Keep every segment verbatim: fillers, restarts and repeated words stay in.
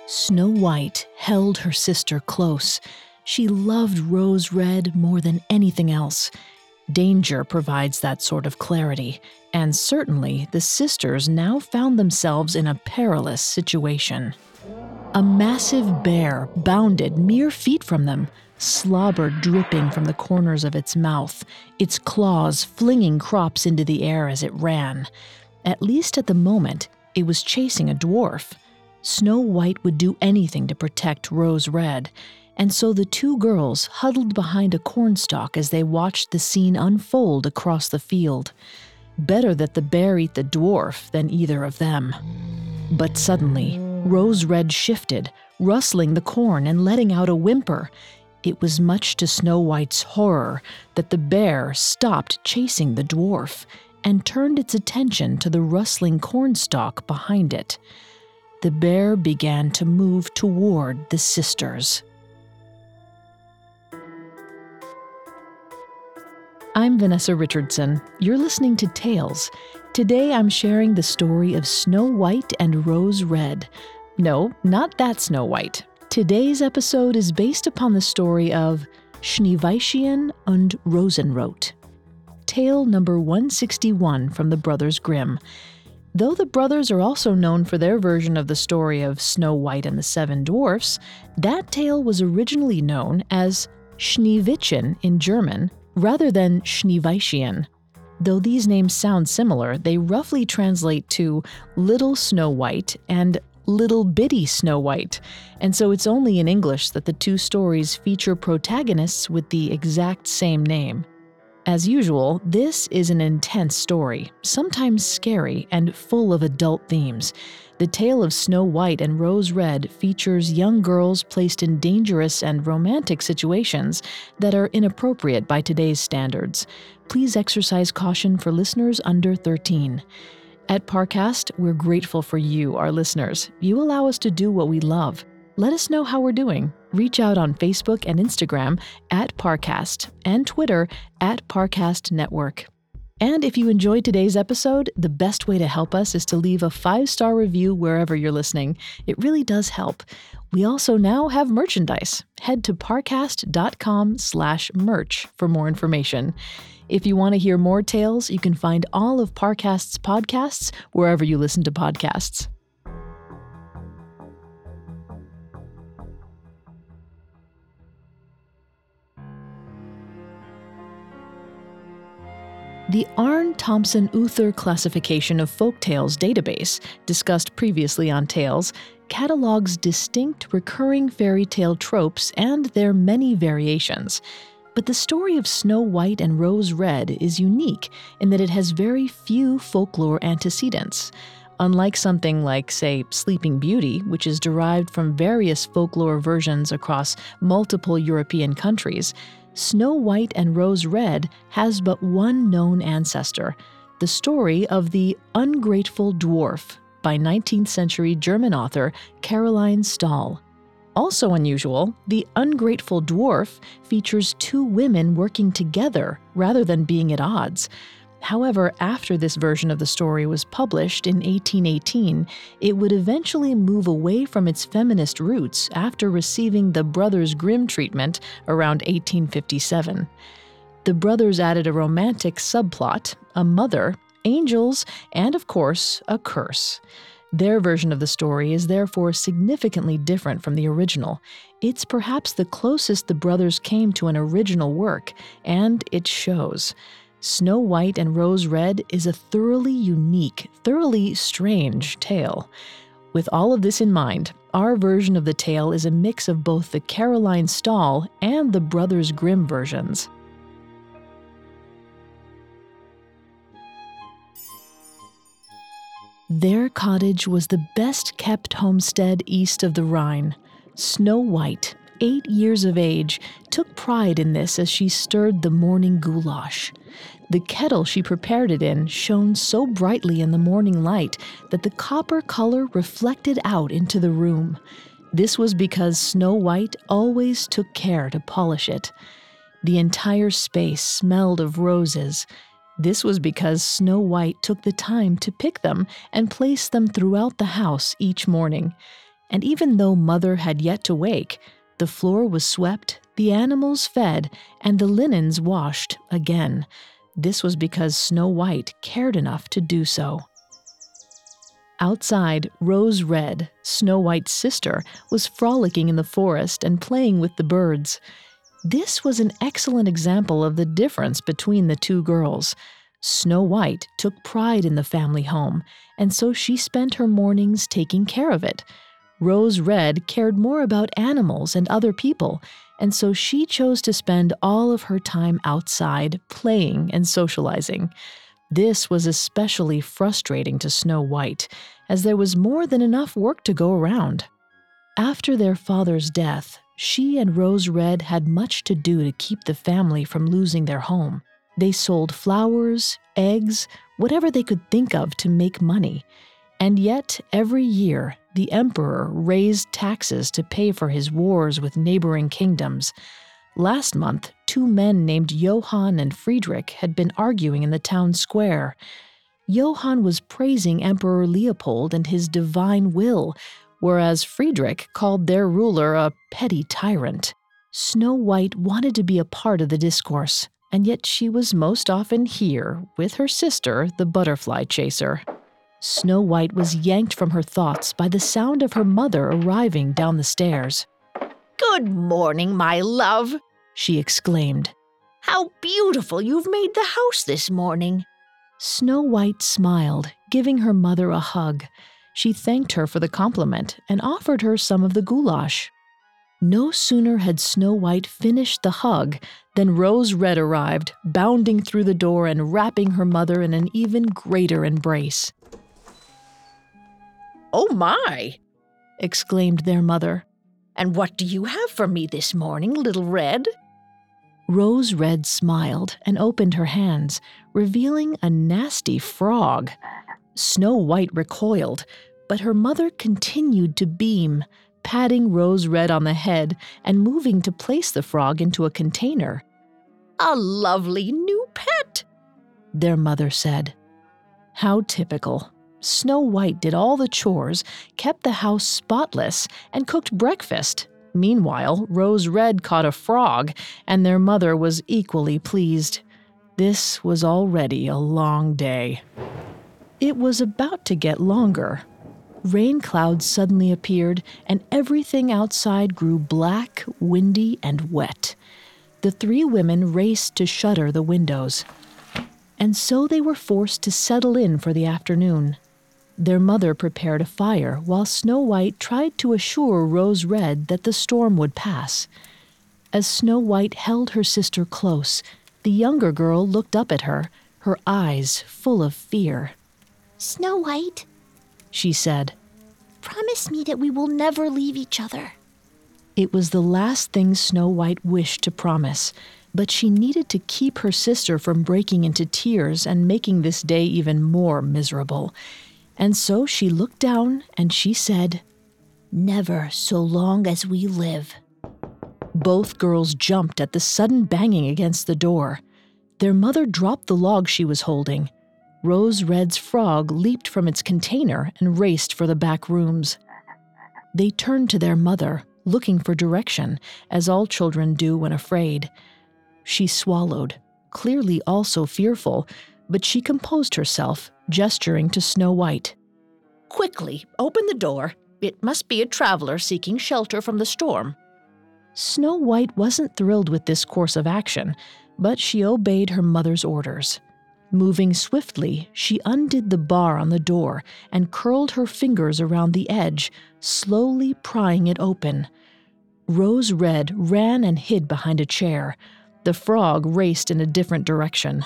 Snow White held her sister close. She loved Rose Red more than anything else. Danger provides that sort of clarity, and certainly the sisters now found themselves in a perilous situation. A massive bear bounded mere feet from them, slobber dripping from the corners of its mouth, its claws flinging crops into the air as it ran. At least at the moment, it was chasing a dwarf. Snow White would do anything to protect Rose Red, and so the two girls huddled behind a cornstalk as they watched the scene unfold across the field. Better that the bear eat the dwarf than either of them. But suddenly, Rose Red shifted, rustling the corn and letting out a whimper. It was much to Snow White's horror that the bear stopped chasing the dwarf and turned its attention to the rustling cornstalk behind it. The bear began to move toward the sisters. I'm Vanessa Richardson. You're listening to Tales. Today I'm sharing the story of Snow White and Rose Red. No, not that Snow White. Today's episode is based upon the story of Schneewittchen und Rosenrot. Tale number one sixty-one from the Brothers Grimm. Though the brothers are also known for their version of the story of Snow White and the Seven Dwarfs, that tale was originally known as Schneewittchen in German rather than Schneewittchen. Though these names sound similar, they roughly translate to Little Snow White and Little Bitty Snow White, and so it's only in English that the two stories feature protagonists with the exact same name. As usual, this is an intense story, sometimes scary and full of adult themes. The tale of Snow White and Rose Red features young girls placed in dangerous and romantic situations that are inappropriate by today's standards. Please exercise caution for listeners under thirteen. At Parcast, we're grateful for you, our listeners. You allow us to do what we love. Let us know how we're doing. Reach out on Facebook and Instagram at Parcast and Twitter at Parcast Network. And if you enjoyed today's episode, the best way to help us is to leave a five-star review wherever you're listening. It really does help. We also now have merchandise. Head to parcast.com slash merch for more information. If you want to hear more tales, you can find all of Parcast's podcasts wherever you listen to podcasts. The Arne Thompson Uther classification of folktales database, discussed previously on Tales, catalogs distinct recurring fairy tale tropes and their many variations. But the story of Snow White and Rose Red is unique in that it has very few folklore antecedents. Unlike something like, say, Sleeping Beauty, which is derived from various folklore versions across multiple European countries, Snow White and Rose Red has but one known ancestor, the story of the Ungrateful Dwarf by nineteenth century German author Caroline Stahl. Also unusual, the Ungrateful Dwarf features two women working together rather than being at odds. However, after this version of the story was published in eighteen eighteen, it would eventually move away from its feminist roots after receiving the Brothers Grimm treatment around eighteen fifty-seven. The brothers added a romantic subplot, a mother, angels, and of course, a curse. Their version of the story is therefore significantly different from the original. It's perhaps the closest the brothers came to an original work, and it shows. Snow White and Rose Red is a thoroughly unique, thoroughly strange tale. With all of this in mind, our version of the tale is a mix of both the Caroline Stahl and the Brothers Grimm versions. Their cottage was the best-kept homestead east of the Rhine. Snow White, eight years of age, took pride in this as she stirred the morning goulash. The kettle she prepared it in shone so brightly in the morning light that the copper color reflected out into the room. This was because Snow White always took care to polish it. The entire space smelled of roses. This was because Snow White took the time to pick them and place them throughout the house each morning. And even though Mother had yet to wake, the floor was swept, the animals fed, and the linens washed again. This was because Snow White cared enough to do so. Outside, Rose Red, Snow White's sister, was frolicking in the forest and playing with the birds. This was an excellent example of the difference between the two girls. Snow White took pride in the family home, and so she spent her mornings taking care of it. Rose Red cared more about animals and other people, and so she chose to spend all of her time outside, playing and socializing. This was especially frustrating to Snow White, as there was more than enough work to go around. After their father's death, she and Rose Red had much to do to keep the family from losing their home. They sold flowers, eggs, whatever they could think of to make money. And yet, every year, the emperor raised taxes to pay for his wars with neighboring kingdoms. Last month, two men named Johann and Friedrich had been arguing in the town square. Johann was praising Emperor Leopold and his divine will, whereas Friedrich called their ruler a petty tyrant. Snow White wanted to be a part of the discourse, and yet she was most often here with her sister, the butterfly chaser. Snow White was yanked from her thoughts by the sound of her mother arriving down the stairs. "Good morning, my love," she exclaimed. "How beautiful you've made the house this morning." Snow White smiled, giving her mother a hug. She thanked her for the compliment and offered her some of the goulash. No sooner had Snow White finished the hug than Rose Red arrived, bounding through the door and wrapping her mother in an even greater embrace. "Oh my!" exclaimed their mother. "And what do you have for me this morning, Little Red?" Rose Red smiled and opened her hands, revealing a nasty frog. Snow White recoiled, but her mother continued to beam, patting Rose Red on the head and moving to place the frog into a container. "A lovely new pet," their mother said. How typical. Snow White did all the chores, kept the house spotless, and cooked breakfast. Meanwhile, Rose Red caught a frog, and their mother was equally pleased. This was already a long day. It was about to get longer. Rain clouds suddenly appeared, and everything outside grew black, windy, and wet. The three women raced to shutter the windows. And so they were forced to settle in for the afternoon. Their mother prepared a fire while Snow White tried to assure Rose Red that the storm would pass. As Snow White held her sister close, the younger girl looked up at her, her eyes full of fear. "Snow White," she said, "promise me that we will never leave each other." It was the last thing Snow White wished to promise, but she needed to keep her sister from breaking into tears and making this day even more miserable. And so she looked down and she said, "Never so long as we live." Both girls jumped at the sudden banging against the door. Their mother dropped the log she was holding. Rose Red's frog leaped from its container and raced for the back rooms. They turned to their mother, looking for direction, as all children do when afraid. She swallowed, clearly also fearful, but she composed herself, gesturing to Snow White. "Quickly, open the door. It must be a traveler seeking shelter from the storm." Snow White wasn't thrilled with this course of action, but she obeyed her mother's orders. Moving swiftly, she undid the bar on the door and curled her fingers around the edge, slowly prying it open. Rose Red ran and hid behind a chair. The frog raced in a different direction.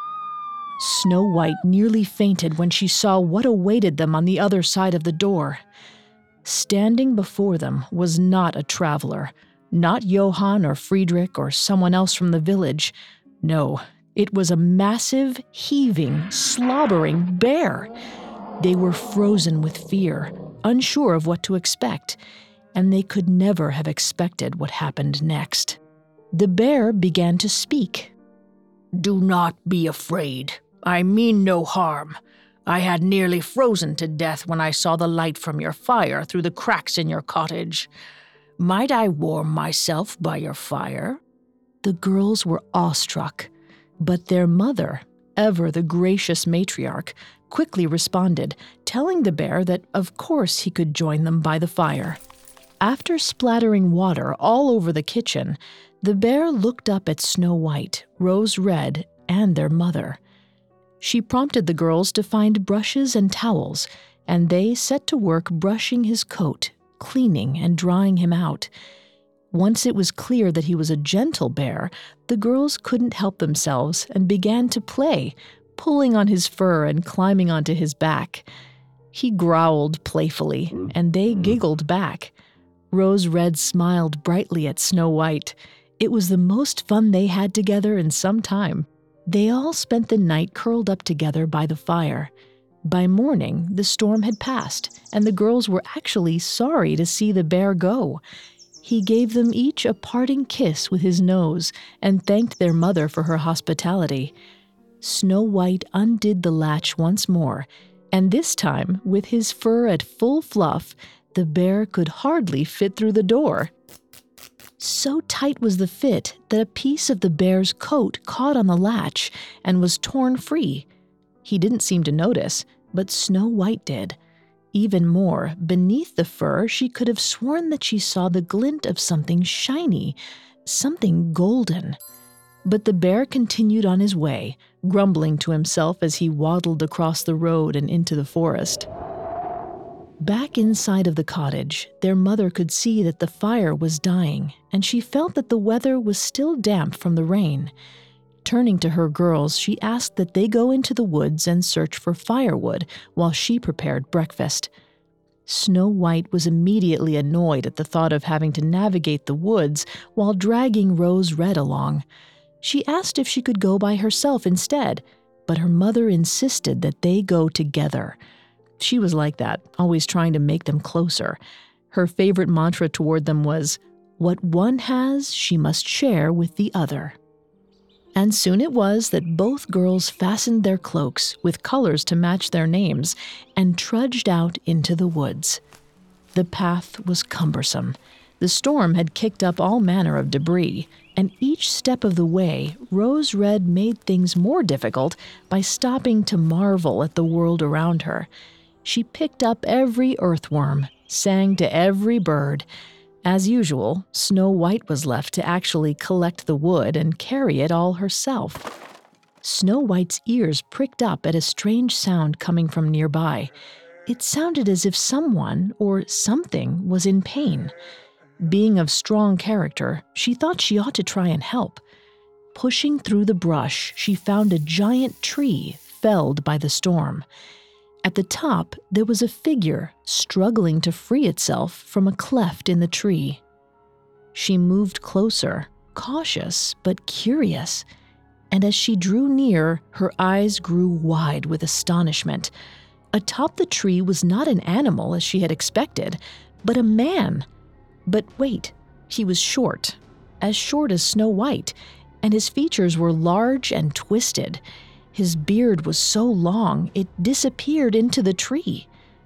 Snow White nearly fainted when she saw what awaited them on the other side of the door. Standing before them was not a traveler, not Johann or Friedrich or someone else from the village. No, it was a massive, heaving, slobbering bear. They were frozen with fear, unsure of what to expect, and they could never have expected what happened next. The bear began to speak. "Do not be afraid. I mean no harm. I had nearly frozen to death when I saw the light from your fire through the cracks in your cottage. Might I warm myself by your fire?" The girls were awestruck, but their mother, ever the gracious matriarch, quickly responded, telling the bear that of course he could join them by the fire. After splattering water all over the kitchen, the bear looked up at Snow White, Rose Red, and their mother. She prompted the girls to find brushes and towels, and they set to work brushing his coat, cleaning and drying him out. Once it was clear that he was a gentle bear, the girls couldn't help themselves and began to play, pulling on his fur and climbing onto his back. He growled playfully, and they giggled back. Rose Red smiled brightly at Snow White. It was the most fun they had together in some time. They all spent the night curled up together by the fire. By morning, the storm had passed, and the girls were actually sorry to see the bear go. He gave them each a parting kiss with his nose and thanked their mother for her hospitality. Snow White undid the latch once more, and this time, with his fur at full fluff, the bear could hardly fit through the door. So tight was the fit that a piece of the bear's coat caught on the latch and was torn free. He didn't seem to notice, but Snow White did. Even more, beneath the fur, she could have sworn that she saw the glint of something shiny, something golden. But the bear continued on his way, grumbling to himself as he waddled across the road and into the forest. Back inside of the cottage, their mother could see that the fire was dying, and she felt that the weather was still damp from the rain. Turning to her girls, she asked that they go into the woods and search for firewood while she prepared breakfast. Snow White was immediately annoyed at the thought of having to navigate the woods while dragging Rose Red along. She asked if she could go by herself instead, but her mother insisted that they go together. She was like that, always trying to make them closer. Her favorite mantra toward them was, "What one has, she must share with the other." And soon it was that both girls fastened their cloaks with colors to match their names and trudged out into the woods. The path was cumbersome. The storm had kicked up all manner of debris, and each step of the way, Rose Red made things more difficult by stopping to marvel at the world around her. She picked up every earthworm, sang to every bird. As usual, Snow White was left to actually collect the wood and carry it all herself. Snow White's ears pricked up at a strange sound coming from nearby. It sounded as if someone or something was in pain. Being of strong character, she thought she ought to try and help. Pushing through the brush, she found a giant tree felled by the storm. At the top, there was a figure struggling to free itself from a cleft in the tree. She moved closer, cautious but curious, and as she drew near, her eyes grew wide with astonishment. Atop the tree was not an animal as she had expected, but a man. But wait, he was short, as short as Snow White, and his features were large and twisted. His beard was so long it disappeared into the tree.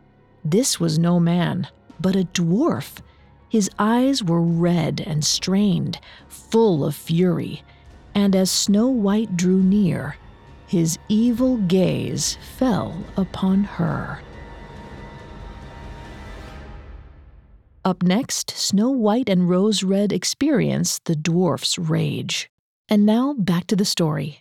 This was no man, but a dwarf. His eyes were red and strained, full of fury, and as Snow White drew near, his evil gaze fell upon her. Up next, Snow White and Rose Red experience the dwarf's rage. And now back to the story.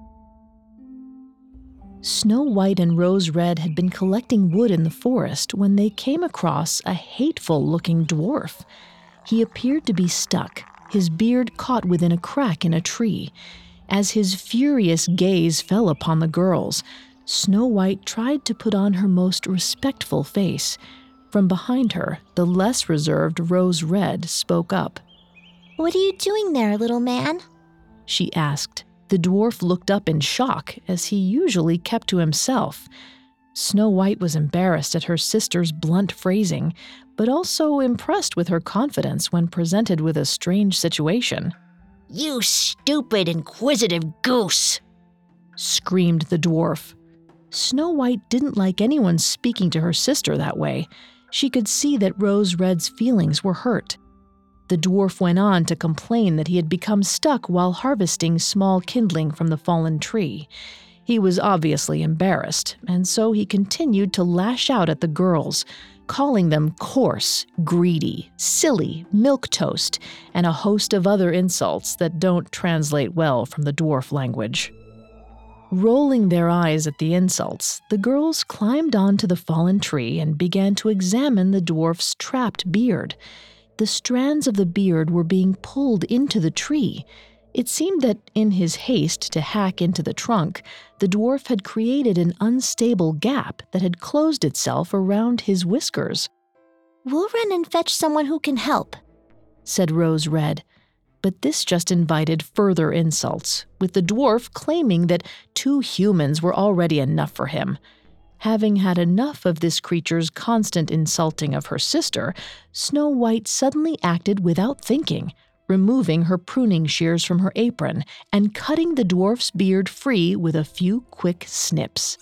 Snow White and Rose Red had been collecting wood in the forest when they came across a hateful-looking dwarf. He appeared to be stuck, his beard caught within a crack in a tree. As his furious gaze fell upon the girls, Snow White tried to put on her most respectful face. From behind her, the less reserved Rose Red spoke up. "What are you doing there, little man?" she asked. The dwarf looked up in shock, as he usually kept to himself. Snow White was embarrassed at her sister's blunt phrasing, but also impressed with her confidence when presented with a strange situation. "You stupid, inquisitive goose!" screamed the dwarf. Snow White didn't like anyone speaking to her sister that way. She could see that Rose Red's feelings were hurt. The dwarf went on to complain that he had become stuck while harvesting small kindling from the fallen tree. He was obviously embarrassed, and so he continued to lash out at the girls, calling them coarse, greedy, silly, milquetoast, and a host of other insults that don't translate well from the dwarf language. Rolling their eyes at the insults, the girls climbed onto the fallen tree and began to examine the dwarf's trapped beard. The strands of the beard were being pulled into the tree. It seemed that in his haste to hack into the trunk, the dwarf had created an unstable gap that had closed itself around his whiskers. "We'll run and fetch someone who can help," said Rose Red. But this just invited further insults, with the dwarf claiming that two humans were already enough for him. Having had enough of this creature's constant insulting of her sister, Snow White suddenly acted without thinking, removing her pruning shears from her apron and cutting the dwarf's beard free with a few quick snips.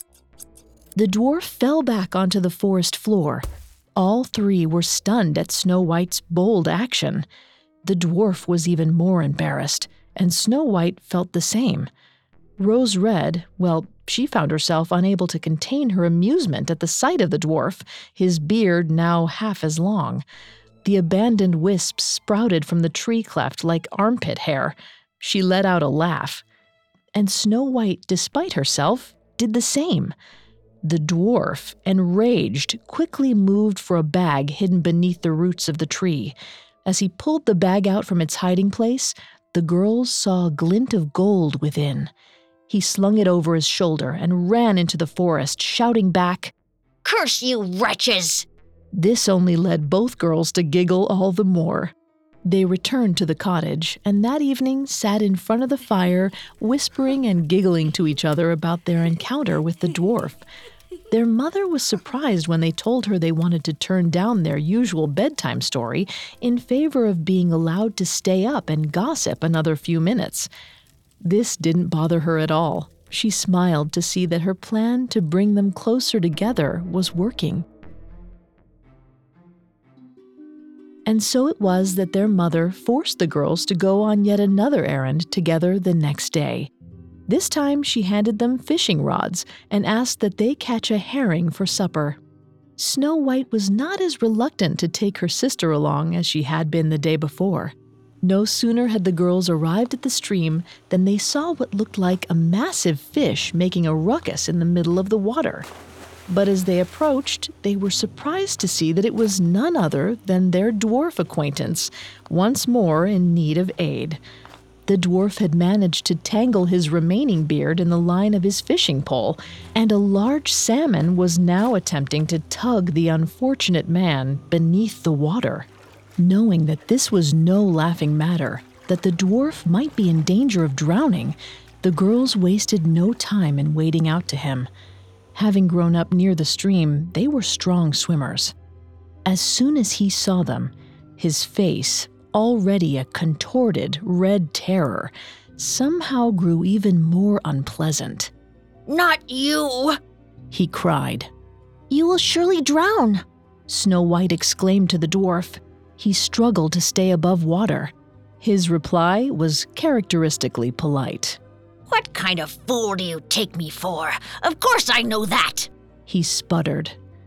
The dwarf fell back onto the forest floor. All three were stunned at Snow White's bold action. The dwarf was even more embarrassed, and Snow White felt the same. Rose Red, well, she found herself unable to contain her amusement at the sight of the dwarf, his beard now half as long. The abandoned wisps sprouted from the tree cleft like armpit hair. She let out a laugh. And Snow White, despite herself, did the same. The dwarf, enraged, quickly moved for a bag hidden beneath the roots of the tree. As he pulled the bag out from its hiding place, the girls saw a glint of gold within. He slung it over his shoulder and ran into the forest, shouting back, "Curse you, wretches!" This only led both girls to giggle all the more. They returned to the cottage, and that evening sat in front of the fire, whispering and giggling to each other about their encounter with the dwarf. Their mother was surprised when they told her they wanted to turn down their usual bedtime story in favor of being allowed to stay up and gossip another few minutes. This didn't bother her at all. She smiled to see that her plan to bring them closer together was working. And so it was that their mother forced the girls to go on yet another errand together the next day. This time she handed them fishing rods and asked that they catch a herring for supper. Snow White was not as reluctant to take her sister along as she had been the day before. No sooner had the girls arrived at the stream than they saw what looked like a massive fish making a ruckus in the middle of the water. But as they approached, they were surprised to see that it was none other than their dwarf acquaintance, once more in need of aid. The dwarf had managed to tangle his remaining beard in the line of his fishing pole, and a large salmon was now attempting to tug the unfortunate man beneath the water. Knowing that this was no laughing matter, that the dwarf might be in danger of drowning, the girls wasted no time in wading out to him. Having grown up near the stream, they were strong swimmers. As soon as he saw them, his face, already a contorted red terror, somehow grew even more unpleasant. "Not you!" he cried. "You will surely drown," Snow White exclaimed to the dwarf. He struggled to stay above water. His reply was characteristically polite. "What kind of fool do you take me for? Of course I know that!" he sputtered.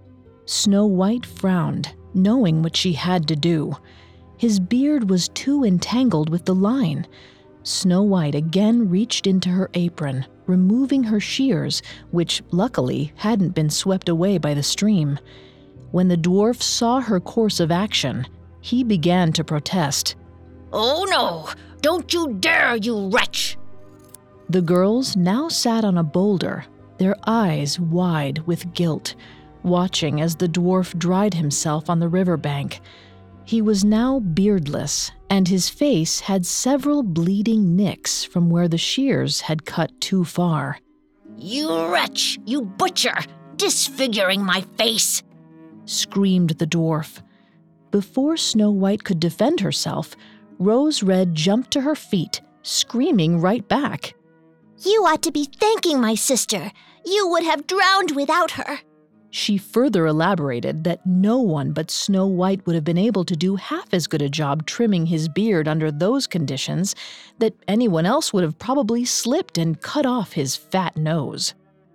Snow White frowned, knowing what she had to do. His beard was too entangled with the line. Snow White again reached into her apron, removing her shears, which luckily hadn't been swept away by the stream. When the dwarf saw her course of action, he began to protest. "Oh no! Don't you dare, you wretch!" The girls now sat on a boulder, their eyes wide with guilt, watching as the dwarf dried himself on the riverbank. He was now beardless, and his face had several bleeding nicks from where the shears had cut too far. "You wretch! You butcher! Disfiguring my face!" screamed the dwarf. Before Snow White could defend herself, Rose Red jumped to her feet, screaming right back. "You ought to be thanking my sister. You would have drowned without her. She further elaborated that no one but Snow White would have been able to do half as good a job trimming his beard under those conditions, that anyone else would have probably slipped and cut off his fat nose.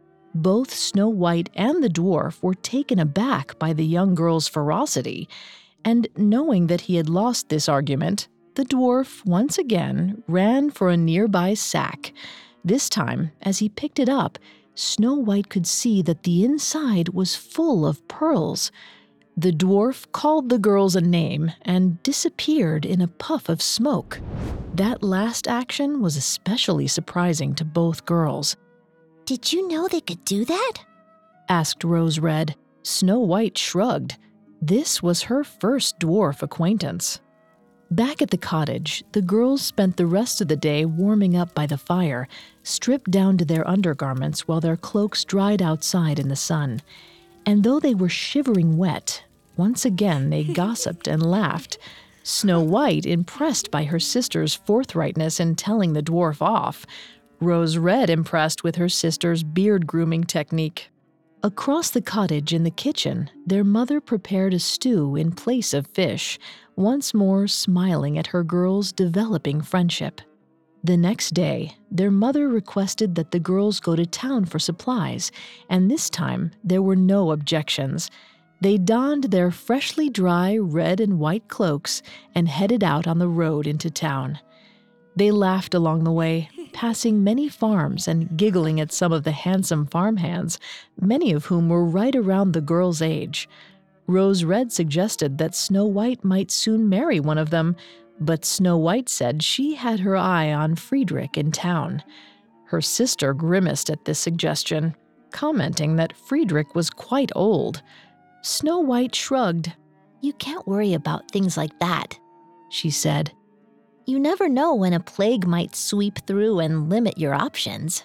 Both Snow White and the dwarf were taken aback by the young girl's ferocity, and knowing that he had lost this argument, the dwarf once again ran for a nearby sack. This time, as he picked it up, Snow White could see that the inside was full of pearls. The dwarf called the girls a name and disappeared in a puff of smoke. That last action was especially surprising to both girls. Did you know they could do that? Asked Rose Red. Snow White shrugged. This was her first dwarf acquaintance. Back at the cottage, the girls spent the rest of the day warming up by the fire, stripped down to their undergarments while their cloaks dried outside in the sun. And though they were shivering wet, once again they gossiped and laughed. Snow White impressed by her sister's forthrightness in telling the dwarf off. Rose Red impressed with her sister's beard grooming technique. Across the cottage in the kitchen, their mother prepared a stew in place of fish, once more smiling at her girls' developing friendship. The next day, their mother requested that the girls go to town for supplies, and this time there were no objections. They donned their freshly dry red and white cloaks and headed out on the road into town. They laughed along the way, passing many farms and giggling at some of the handsome farmhands, many of whom were right around the girls' age. Rose Red suggested that Snow White might soon marry one of them, but Snow White said she had her eye on Friedrich in town. Her sister grimaced at this suggestion, commenting that Friedrich was quite old. Snow White shrugged. You can't worry about things like that, she said. You never know when a plague might sweep through and limit your options.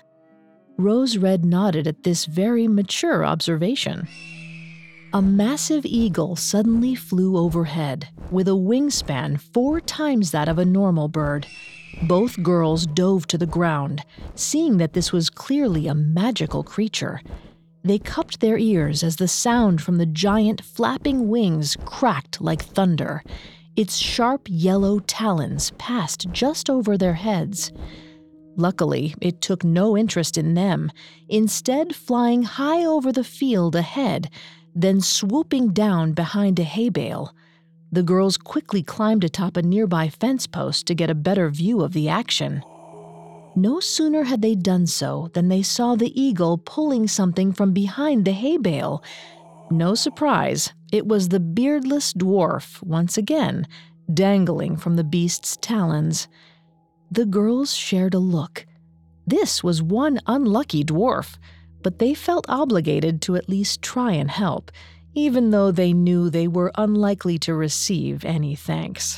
Rose Red nodded at this very mature observation. A massive eagle suddenly flew overhead, with a wingspan four times that of a normal bird. Both girls dove to the ground, seeing that this was clearly a magical creature. They cupped their ears as the sound from the giant flapping wings cracked like thunder. Its sharp yellow talons passed just over their heads. Luckily, it took no interest in them, instead flying high over the field ahead, then swooping down behind a hay bale. The girls quickly climbed atop a nearby fence post to get a better view of the action. No sooner had they done so than they saw the eagle pulling something from behind the hay bale. No surprise, it was the beardless dwarf, once again, dangling from the beast's talons. The girls shared a look. This was one unlucky dwarf, but they felt obligated to at least try and help, even though they knew they were unlikely to receive any thanks.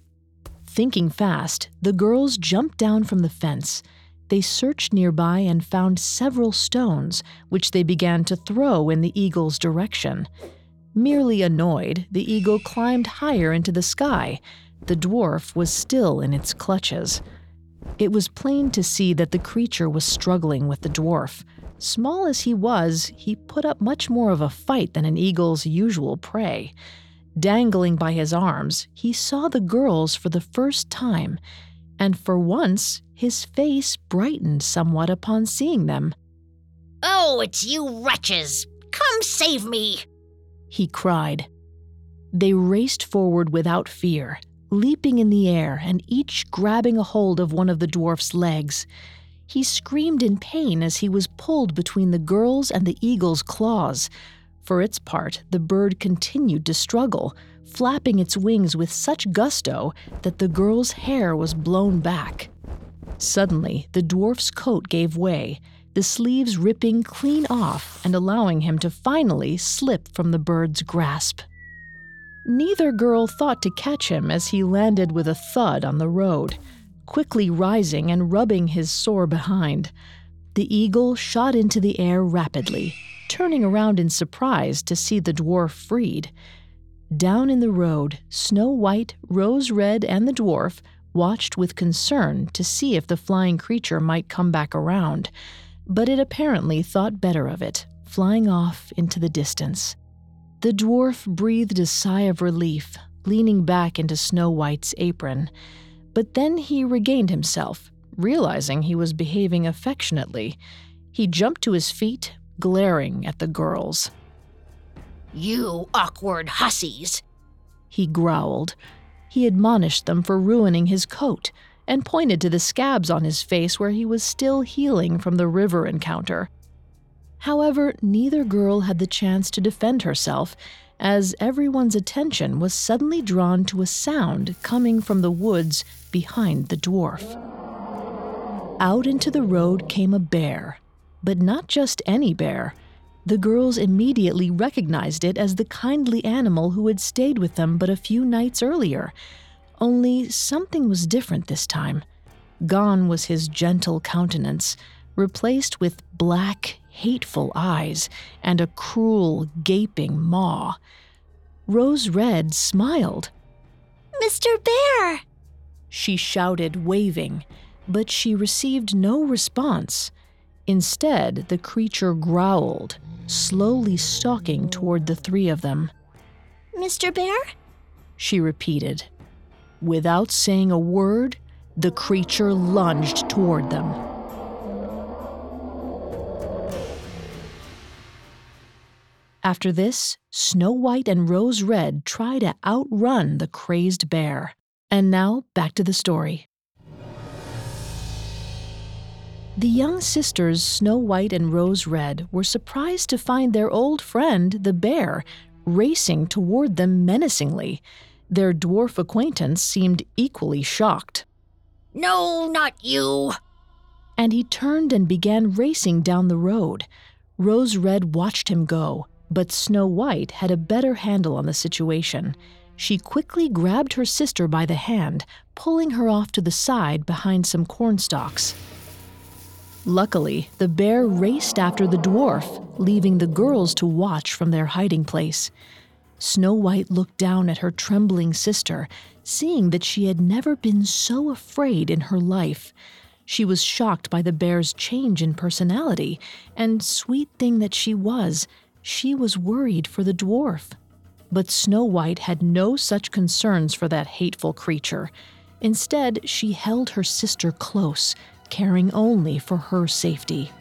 Thinking fast, the girls jumped down from the fence. They searched nearby and found several stones, which they began to throw in the eagle's direction. Merely annoyed, the eagle climbed higher into the sky. The dwarf was still in its clutches. It was plain to see that the creature was struggling with the dwarf. Small as he was, he put up much more of a fight than an eagle's usual prey. Dangling by his arms, he saw the girls for the first time, and for once, his face brightened somewhat upon seeing them. "Oh, it's you wretches! Come save me!" he cried. They raced forward without fear, leaping in the air and each grabbing a hold of one of the dwarf's legs. He screamed in pain as he was pulled between the girls and the eagle's claws. For its part, the bird continued to struggle, flapping its wings with such gusto that the girl's hair was blown back. Suddenly, the dwarf's coat gave way, the sleeves ripping clean off and allowing him to finally slip from the bird's grasp. Neither girl thought to catch him as he landed with a thud on the road, quickly rising and rubbing his sore behind. The eagle shot into the air rapidly, turning around in surprise to see the dwarf freed. Down in the road, Snow White, Rose Red, and the dwarf watched with concern to see if the flying creature might come back around. but it apparently thought better of it, flying off into the distance. The dwarf breathed a sigh of relief, leaning back into Snow White's apron. But then he regained himself, realizing he was behaving affectionately. He jumped to his feet, glaring at the girls. "You awkward hussies," he growled. He admonished them for ruining his coat and pointed to the scabs on his face where he was still healing from the river encounter. However, neither girl had the chance to defend herself, as everyone's attention was suddenly drawn to a sound coming from the woods behind the dwarf. Out into the road came a bear, but not just any bear. The girls immediately recognized it as the kindly animal who had stayed with them but a few nights earlier. Only something was different this time. Gone was his gentle countenance, replaced with black, hateful eyes and a cruel, gaping maw. Rose Red smiled. "Mister Bear!" she shouted, waving, but she received no response. Instead, the creature growled, slowly stalking toward the three of them. "Mister Bear?" she repeated. Without saying a word, the creature lunged toward them. After this, Snow White and Rose Red try to outrun the crazed bear. And now, back to the story. The young sisters, Snow White and Rose Red, were surprised to find their old friend, the bear, racing toward them menacingly. Their dwarf acquaintance seemed equally shocked. "No, not you!" And he turned and began racing down the road. Rose Red watched him go, but Snow White had a better handle on the situation. She quickly grabbed her sister by the hand, pulling her off to the side behind some cornstalks. Luckily, the bear raced after the dwarf, leaving the girls to watch from their hiding place. Snow White looked down at her trembling sister, seeing that she had never been so afraid in her life. She was shocked by the bear's change in personality, and sweet thing that she was, she was worried for the dwarf. But Snow White had no such concerns for that hateful creature. Instead, she held her sister close, caring only for her safety.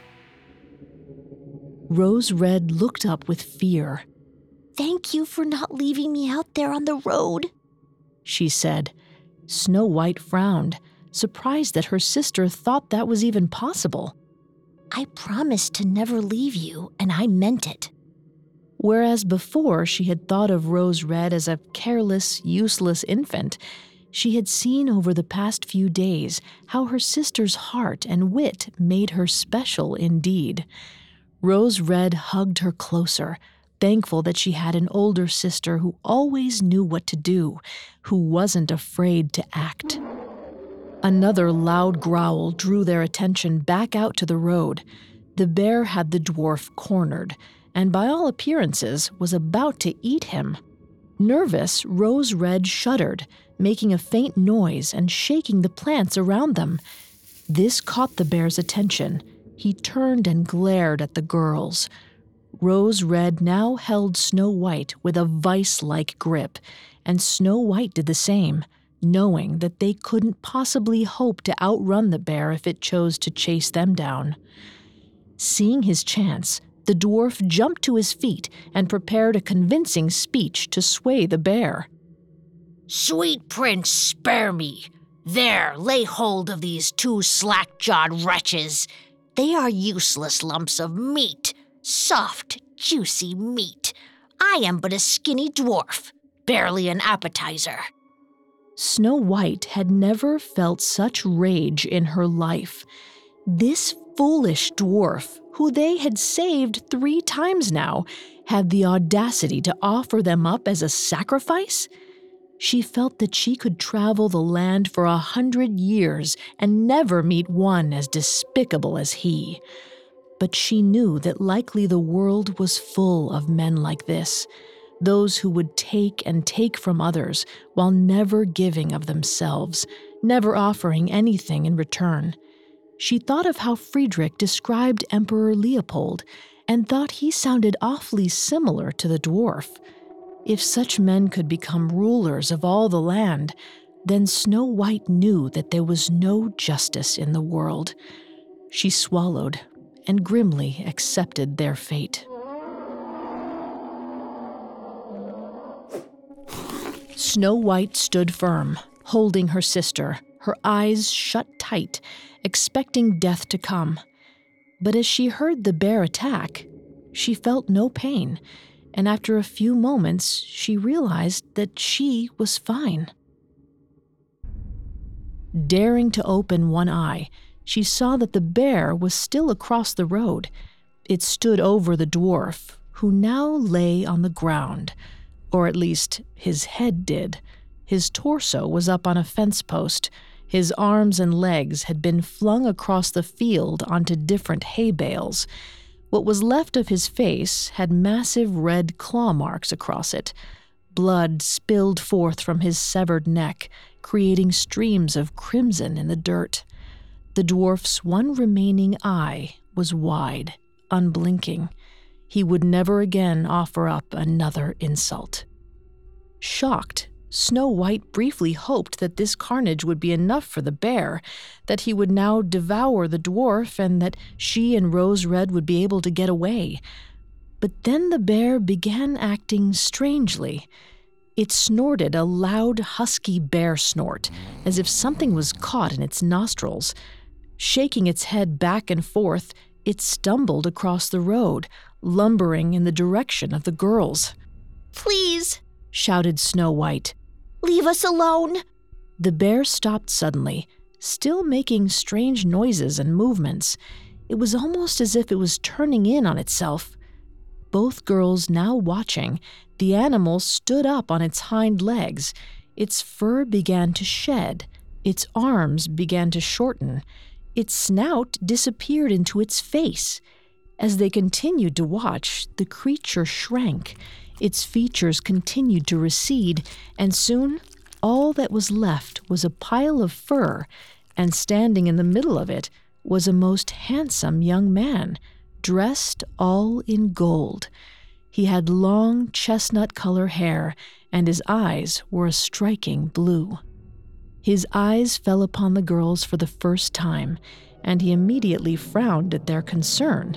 Rose Red looked up with fear. "Thank you for not leaving me out there on the road," she said. Snow White frowned, surprised that her sister thought that was even possible. "I promised to never leave you, and I meant it." Whereas before she had thought of Rose Red as a careless, useless infant, she had seen over the past few days how her sister's heart and wit made her special indeed. Rose Red hugged her closer, thankful that she had an older sister who always knew what to do, who wasn't afraid to act. Another loud growl drew their attention back out to the road. The bear had the dwarf cornered, and by all appearances was about to eat him. Nervous, Rose Red shuddered, making a faint noise and shaking the plants around them. This caught the bear's attention. He turned and glared at the girls. Rose Red now held Snow White with a vice-like grip, and Snow White did the same, knowing that they couldn't possibly hope to outrun the bear if it chose to chase them down. Seeing his chance, the dwarf jumped to his feet and prepared a convincing speech to sway the bear. "Sweet prince, spare me. There, lay hold of these two slack-jawed wretches. They are useless lumps of meat, soft, juicy meat. I am but a skinny dwarf, barely an appetizer." Snow White had never felt such rage in her life. This foolish dwarf, who they had saved three times now, had the audacity to offer them up as a sacrifice? She felt that she could travel the land for a hundred years and never meet one as despicable as he. But she knew that likely the world was full of men like this, those who would take and take from others while never giving of themselves, never offering anything in return. She thought of how Friedrich described Emperor Leopold and thought he sounded awfully similar to the dwarf. If such men could become rulers of all the land, then Snow White knew that there was no justice in the world. She swallowed and grimly accepted their fate. Snow White stood firm, holding her sister, her eyes shut tight, expecting death to come. But as she heard the bear attack, she felt no pain, and after a few moments, she realized that she was fine. Daring to open one eye, she saw that the bear was still across the road. It stood over the dwarf, who now lay on the ground, or at least his head did. His torso was up on a fence post. His arms and legs had been flung across the field onto different hay bales. What was left of his face had massive red claw marks across it. Blood spilled forth from his severed neck, creating streams of crimson in the dirt. The dwarf's one remaining eye was wide, unblinking. He would never again offer up another insult. Shocked, Snow White briefly hoped that this carnage would be enough for the bear, that he would now devour the dwarf, and that she and Rose Red would be able to get away. But then the bear began acting strangely. It snorted a loud, husky bear snort, as if something was caught in its nostrils. Shaking its head back and forth, it stumbled across the road, lumbering in the direction of the girls. "Please," shouted Snow White. "leave us alone." The bear stopped suddenly, still making strange noises and movements. It was almost as if it was turning in on itself. Both girls now watching, the animal stood up on its hind legs. Its fur began to shed. Its arms began to shorten. Its snout disappeared into its face. As they continued to watch, the creature shrank. Its features continued to recede, and soon all that was left was a pile of fur, and standing in the middle of it was a most handsome young man, dressed all in gold. He had long chestnut-color hair, and his eyes were a striking blue. His eyes fell upon the girls for the first time, and he immediately frowned at their concern.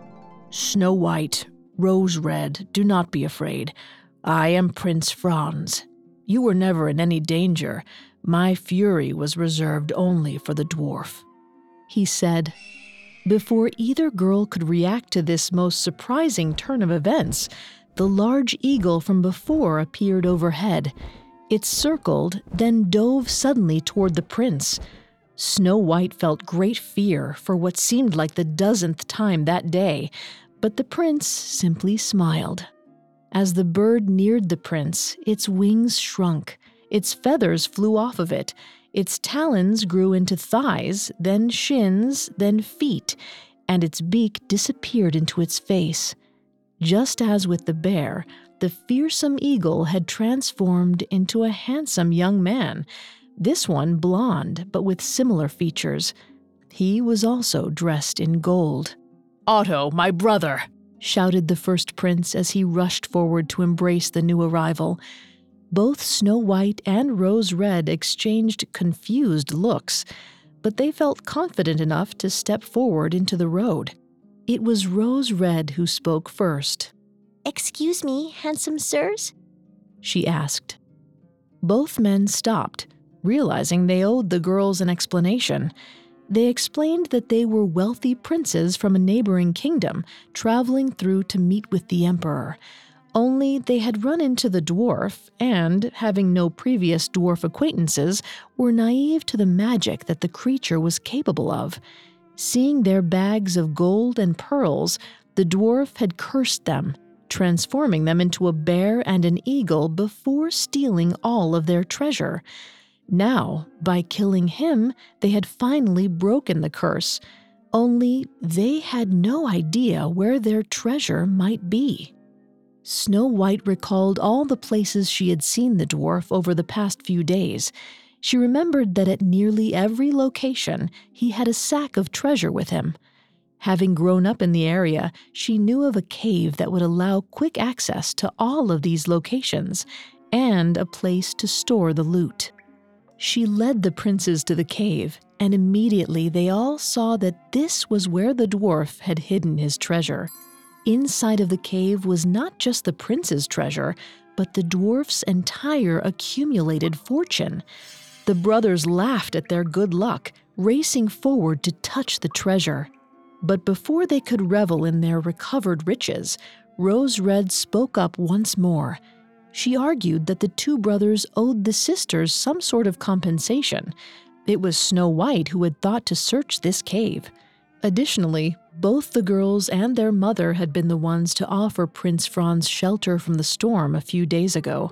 "Snow White, Rose Red, do not be afraid. I am Prince Franz. You were never in any danger. My fury was reserved only for the dwarf," he said. Before either girl could react to this most surprising turn of events, the large eagle from before appeared overhead. It circled, then dove suddenly toward the prince. Snow White felt great fear for what seemed like the dozenth time that day, but the prince simply smiled. As the bird neared the prince, its wings shrunk, its feathers flew off of it, its talons grew into thighs, then shins, then feet, and its beak disappeared into its face. Just as with the bear, the fearsome eagle had transformed into a handsome young man, this one blonde, but with similar features. He was also dressed in gold. "Otto, my brother!" shouted the first prince as he rushed forward to embrace the new arrival. Both Snow White and Rose Red exchanged confused looks, but they felt confident enough to step forward into the road. It was Rose Red who spoke first. "Excuse me, handsome sirs?" she asked. Both men stopped, realizing they owed the girls an explanation. They explained that they were wealthy princes from a neighboring kingdom, traveling through to meet with the emperor. Only they had run into the dwarf and, having no previous dwarf acquaintances, were naive to the magic that the creature was capable of. Seeing their bags of gold and pearls, the dwarf had cursed them, transforming them into a bear and an eagle before stealing all of their treasure. Now, by killing him, they had finally broken the curse. Only they had no idea where their treasure might be. Snow White recalled all the places she had seen the dwarf over the past few days. She remembered that at nearly every location, he had a sack of treasure with him. Having grown up in the area, she knew of a cave that would allow quick access to all of these locations and a place to store the loot. She led the princes to the cave, and immediately they all saw that this was where the dwarf had hidden his treasure. Inside of the cave was not just the prince's treasure, but the dwarf's entire accumulated fortune. The brothers laughed at their good luck, racing forward to touch the treasure. But before they could revel in their recovered riches, Rose Red spoke up once more. She argued that the two brothers owed the sisters some sort of compensation. It was Snow White who had thought to search this cave. Additionally, both the girls and their mother had been the ones to offer Prince Franz shelter from the storm a few days ago.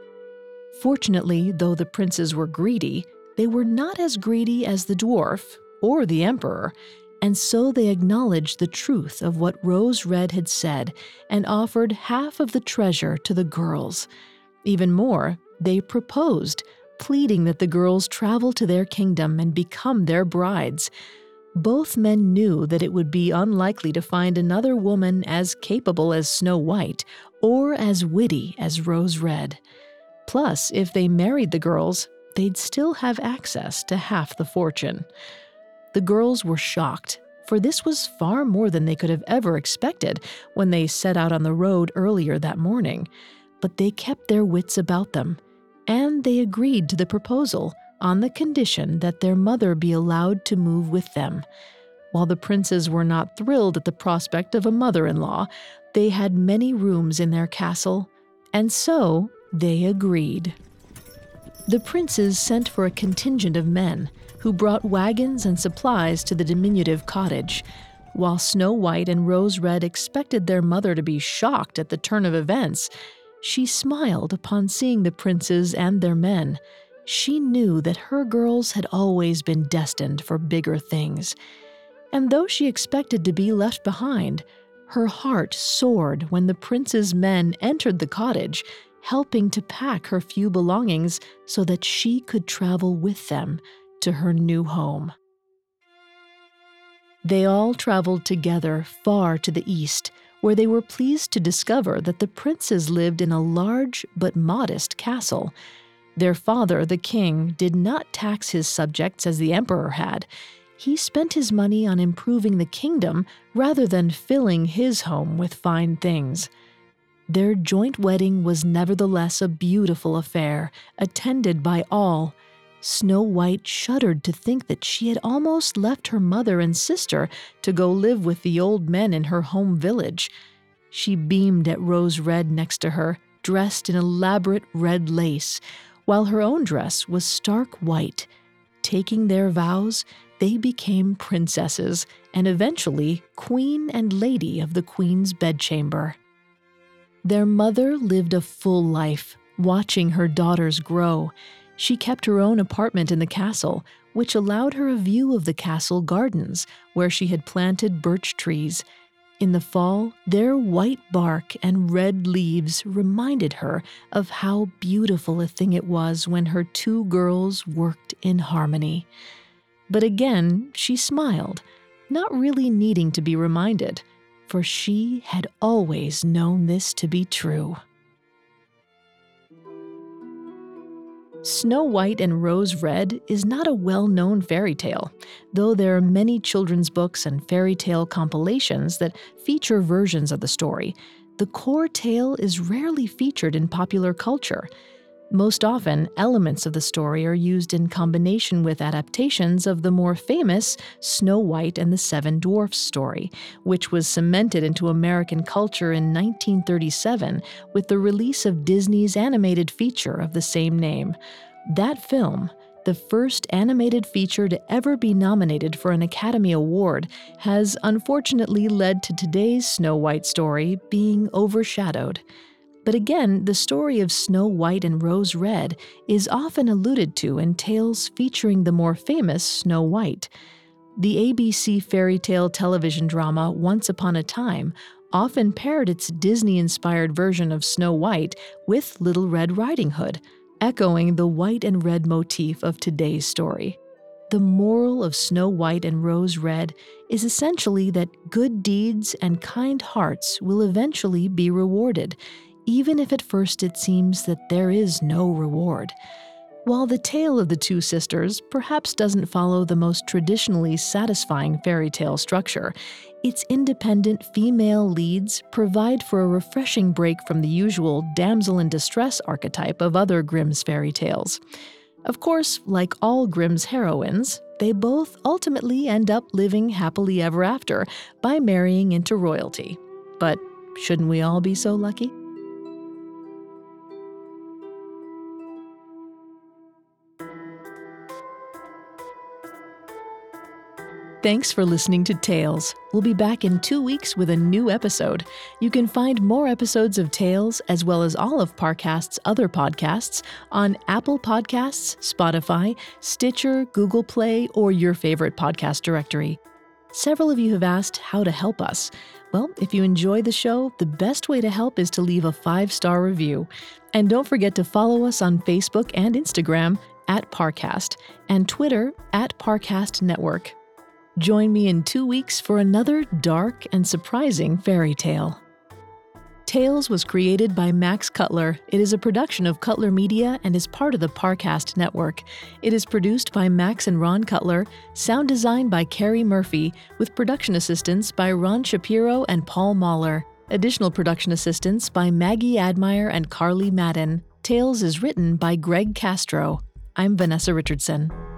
Fortunately, though the princes were greedy, they were not as greedy as the dwarf or the emperor, and so they acknowledged the truth of what Rose Red had said and offered half of the treasure to the girls. Even more, they proposed, pleading that the girls travel to their kingdom and become their brides. Both men knew that it would be unlikely to find another woman as capable as Snow White or as witty as Rose Red. Plus, if they married the girls, they'd still have access to half the fortune. The girls were shocked, for this was far more than they could have ever expected when they set out on the road earlier that morning. But they kept their wits about them, and they agreed to the proposal on the condition that their mother be allowed to move with them. While the princes were not thrilled at the prospect of a mother-in-law, they had many rooms in their castle, and so they agreed. The princes sent for a contingent of men, who brought wagons and supplies to the diminutive cottage. While Snow White and Rose Red expected their mother to be shocked at the turn of events, she smiled upon seeing the princes and their men. She knew that her girls had always been destined for bigger things. And though she expected to be left behind, her heart soared when the prince's men entered the cottage, helping to pack her few belongings so that she could travel with them to her new home. They all traveled together far to the east, where they were pleased to discover that the princes lived in a large but modest castle. Their father, the king, did not tax his subjects as the emperor had. He spent his money on improving the kingdom rather than filling his home with fine things. Their joint wedding was nevertheless a beautiful affair, attended by all. Snow White shuddered to think that she had almost left her mother and sister to go live with the old men in her home village. She beamed at Rose Red next to her, dressed in elaborate red lace, while her own dress was stark white. Taking their vows, they became princesses and eventually queen and lady of the queen's bedchamber. Their mother lived a full life, watching her daughters grow. She kept her own apartment in the castle, which allowed her a view of the castle gardens, where she had planted birch trees. In the fall, their white bark and red leaves reminded her of how beautiful a thing it was when her two girls worked in harmony. But again, she smiled, not really needing to be reminded, for she had always known this to be true. Snow White and Rose Red is not a well-known fairy tale, though there are many children's books and fairy tale compilations that feature versions of the story. The core tale is rarely featured in popular culture. Most often, elements of the story are used in combination with adaptations of the more famous Snow White and the Seven Dwarfs story, which was cemented into American culture in nineteen thirty-seven with the release of Disney's animated feature of the same name. That film, the first animated feature to ever be nominated for an Academy Award, has unfortunately led to today's Snow White story being overshadowed. But again, the story of Snow White and Rose Red is often alluded to in tales featuring the more famous Snow White. The A B C fairy tale television drama Once Upon a Time often paired its Disney-inspired version of Snow White with Little Red Riding Hood, echoing the white and red motif of today's story. The moral of Snow White and Rose Red is essentially that good deeds and kind hearts will eventually be rewarded, even if at first it seems that there is no reward. While the tale of the two sisters perhaps doesn't follow the most traditionally satisfying fairy tale structure, its independent female leads provide for a refreshing break from the usual damsel in distress archetype of other Grimm's fairy tales. Of course, like all Grimm's heroines, they both ultimately end up living happily ever after by marrying into royalty. But shouldn't we all be so lucky? Thanks for listening to Tales. We'll be back in two weeks with a new episode. You can find more episodes of Tales, as well as all of Parcast's other podcasts, on Apple Podcasts, Spotify, Stitcher, Google Play, or your favorite podcast directory. Several of you have asked how to help us. Well, if you enjoy the show, the best way to help is to leave a five-star review. And don't forget to follow us on Facebook and Instagram at Parcast, and Twitter at Parcast Network. Join me in two weeks for another dark and surprising fairy tale. Tales was created by Max Cutler. It is a production of Cutler Media and is part of the Parcast Network. It is produced by Max and Ron Cutler, sound design by Carrie Murphy, with production assistance by Ron Shapiro and Paul Mahler. Additional production assistance by Maggie Admire and Carly Madden. Tales is written by Greg Castro. I'm Vanessa Richardson.